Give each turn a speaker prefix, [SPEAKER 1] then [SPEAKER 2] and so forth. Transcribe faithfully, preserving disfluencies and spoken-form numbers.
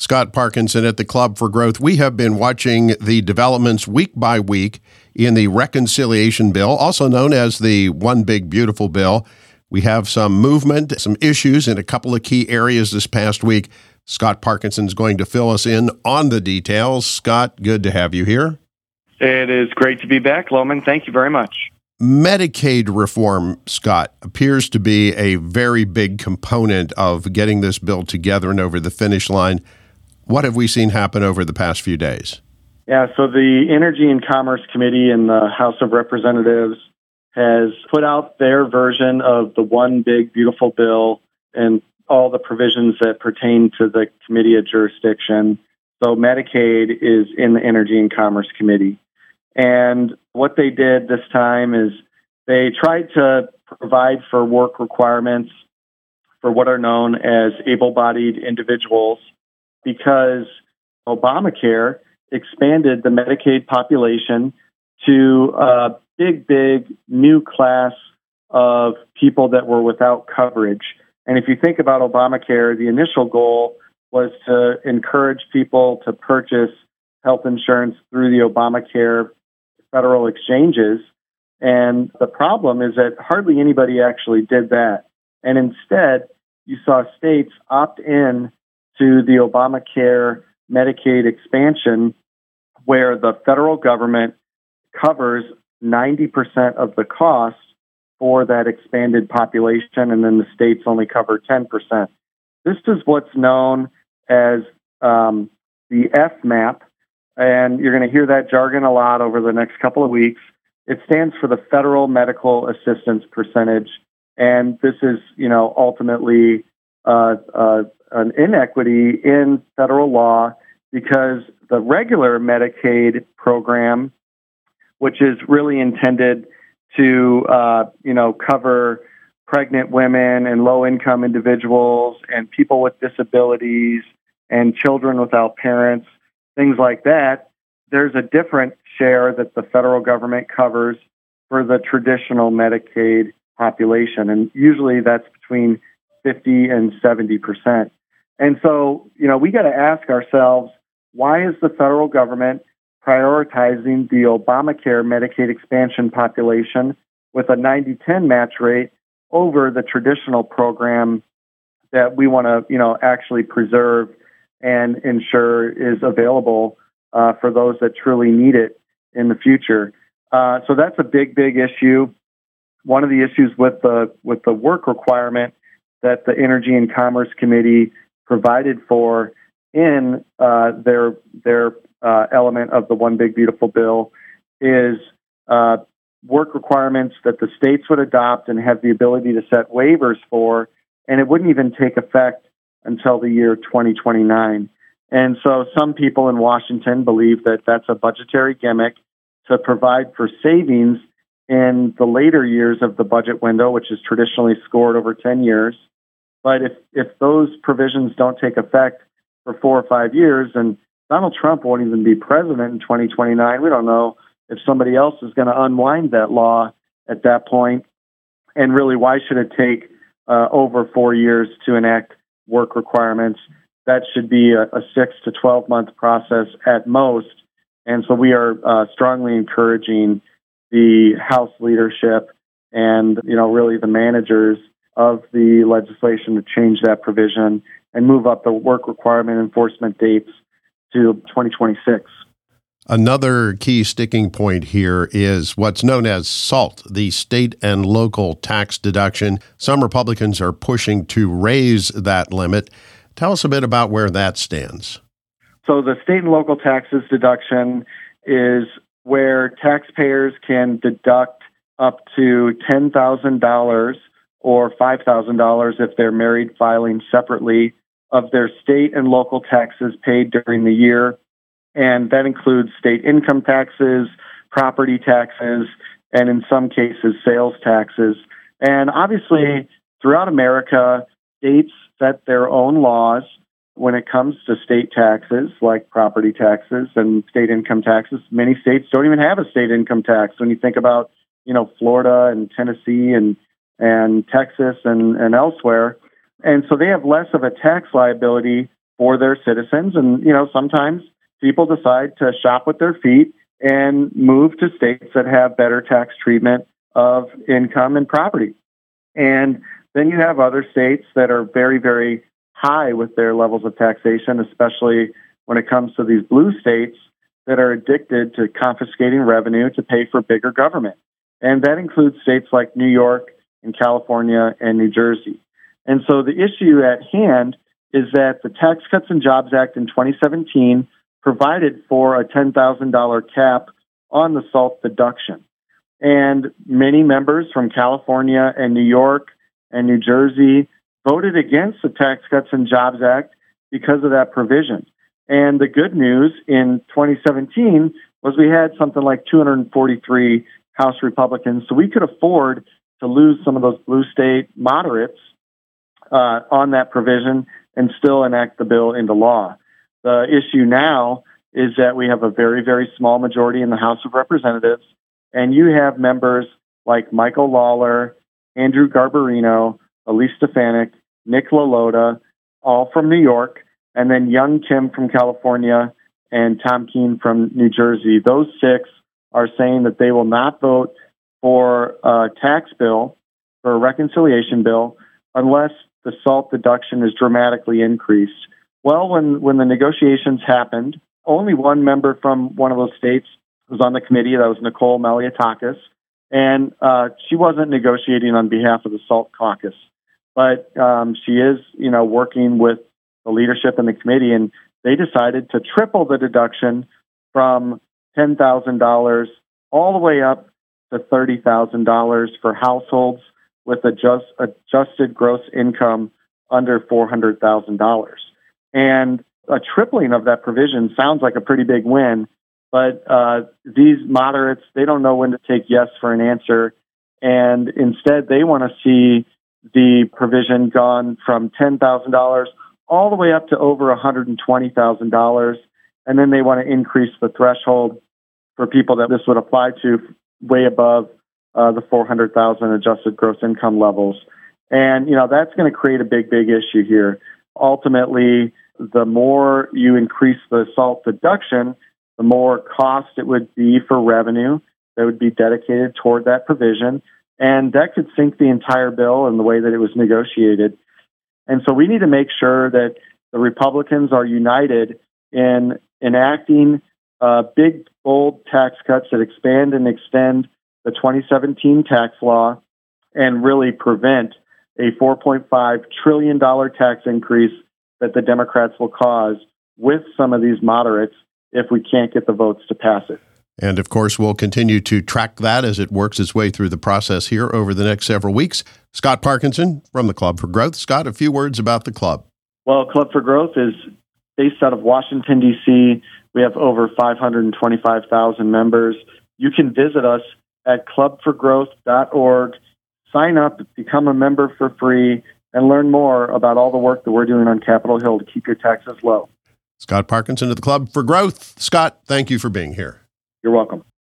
[SPEAKER 1] Scott Parkinson at the Club for Growth. We have been watching the developments week by week in the reconciliation bill, also known as the One Big Beautiful Bill. We have some movement, some issues in a couple of key areas this past week. Scott Parkinson is going to fill us in on the details. Scott, good to have you here.
[SPEAKER 2] It is great to be back, Loman. Thank you very much.
[SPEAKER 1] Medicaid reform, Scott, appears to be a very big component of getting this bill together and over the finish line. What have we seen happen over the past few days?
[SPEAKER 2] Yeah, so the Energy and Commerce Committee in the House of Representatives has put out their version of the One Big Beautiful Bill and all the provisions that pertain to the committee of jurisdiction. So Medicaid is in the Energy and Commerce Committee. And what they did this time is they tried to provide for work requirements for what are known as able-bodied individuals, because Obamacare expanded the Medicaid population to a big, big new class of people that were without coverage. And if you think about Obamacare, the initial goal was to encourage people to purchase health insurance through the Obamacare federal exchanges. And the problem is that hardly anybody actually did that. And instead, you saw states opt in to the Obamacare Medicaid expansion, where the federal government covers ninety percent of the cost for that expanded population, and then the states only cover ten percent. This is what's known as um, the F MAP, and you're going to hear that jargon a lot over the next couple of weeks. It stands for the Federal Medical Assistance Percentage, and this is, you know, ultimately uh, uh, an inequity in federal law, because the regular Medicaid program, which is really intended to, uh, you know, cover pregnant women and low-income individuals and people with disabilities and children without parents, things like that, there's a different share that the federal government covers for the traditional Medicaid population. And usually that's between fifty and seventy percent. And so, you know, we got to ask ourselves, why is the federal government prioritizing the Obamacare Medicaid expansion population with a ninety ten match rate over the traditional program that we want to, you know, actually preserve and ensure is available uh, for those that truly need it in the future? Uh, so that's a big, big issue. One of the issues with the with the work requirement that the Energy and Commerce Committee provided for in uh, their their uh, element of the One Big Beautiful Bill is uh, work requirements that the states would adopt and have the ability to set waivers for, and it wouldn't even take effect until the year twenty twenty-nine. And so some people in Washington believe that that's a budgetary gimmick to provide for savings in the later years of the budget window, which is traditionally scored over ten years. But if, if those provisions don't take effect for four or five years, and Donald Trump won't even be president in twenty twenty-nine, we don't know if somebody else is going to unwind that law at that point. And really, why should it take uh, over four years to enact work requirements? That should be a, a six to twelve month process at most. And so we are uh, strongly encouraging the House leadership and, you know, really the managers of the legislation to change that provision and move up the work requirement enforcement dates to twenty twenty-six.
[SPEAKER 1] Another key sticking point here is what's known as SALT, the state and local tax deduction. Some Republicans are pushing to raise that limit. Tell us a bit about where that stands.
[SPEAKER 2] So the state and local taxes deduction is where taxpayers can deduct up to ten thousand dollars or five thousand dollars if they're married filing separately of their state and local taxes paid during the year. And that includes state income taxes, property taxes, and in some cases, sales taxes. And obviously, throughout America, states set their own laws when it comes to state taxes, like property taxes and state income taxes. Many states don't even have a state income tax. When you think about, you know, Florida and Tennessee and and Texas and, and elsewhere. And so they have less of a tax liability for their citizens. And, you know, sometimes people decide to shop with their feet and move to states that have better tax treatment of income and property. And then you have other states that are very, very high with their levels of taxation, especially when it comes to these blue states that are addicted to confiscating revenue to pay for bigger government. And that includes states like New York and California and New Jersey. And so the issue at hand is that the Tax Cuts and Jobs Act in twenty seventeen provided for a ten thousand dollars cap on the SALT deduction. And many members from California and New York and New Jersey voted against the Tax Cuts and Jobs Act because of that provision. And the good news in twenty seventeen was we had something like two hundred forty-three House Republicans, so we could afford to lose some of those blue state moderates uh, on that provision and still enact the bill into law. The issue now is that we have a very, very small majority in the House of Representatives, and you have members like Michael Lawler, Andrew Garbarino, Elise Stefanik, Nick LaLota, all from New York, and then Young Kim from California and Tom Keene from New Jersey. Those six are saying that they will not vote for a tax bill, for a reconciliation bill, unless the SALT deduction is dramatically increased. Well, when, when the negotiations happened, only one member from one of those states was on the committee. That was Nicole Malliotakis. And uh, she wasn't negotiating on behalf of the SALT caucus. But um, she is, you know, working with the leadership in the committee, and they decided to triple the deduction from ten thousand dollars all the way up to thirty thousand dollars for households with adjust, adjusted gross income under four hundred thousand dollars. And a tripling of that provision sounds like a pretty big win, but uh, these moderates, they don't know when to take yes for an answer, and instead they want to see the provision gone from ten thousand dollars all the way up to over one hundred twenty thousand dollars, and then they want to increase the threshold for people that this would apply to way above uh, the four hundred thousand dollars adjusted gross income levels. And, you know, that's going to create a big, big issue here. Ultimately, the more you increase the SALT deduction, the more cost it would be for revenue that would be dedicated toward that provision. And that could sink the entire bill in the way that it was negotiated. And so we need to make sure that the Republicans are united in enacting uh, big, bold tax cuts that expand and extend the twenty seventeen tax law and really prevent a four point five trillion dollars tax increase that the Democrats will cause with some of these moderates if we can't get the votes to pass it.
[SPEAKER 1] And, of course, we'll continue to track that as it works its way through the process here over the next several weeks. Scott Parkinson from the Club for Growth. Scott, a few words about the club.
[SPEAKER 2] Well, Club for Growth is based out of Washington, D C. We have over five hundred twenty-five thousand members. You can visit us at club for growth dot org. Sign up, become a member for free, and learn more about all the work that we're doing on Capitol Hill to keep your taxes low.
[SPEAKER 1] Scott Parkinson of the Club for Growth. Scott, thank you for being here.
[SPEAKER 2] You're welcome.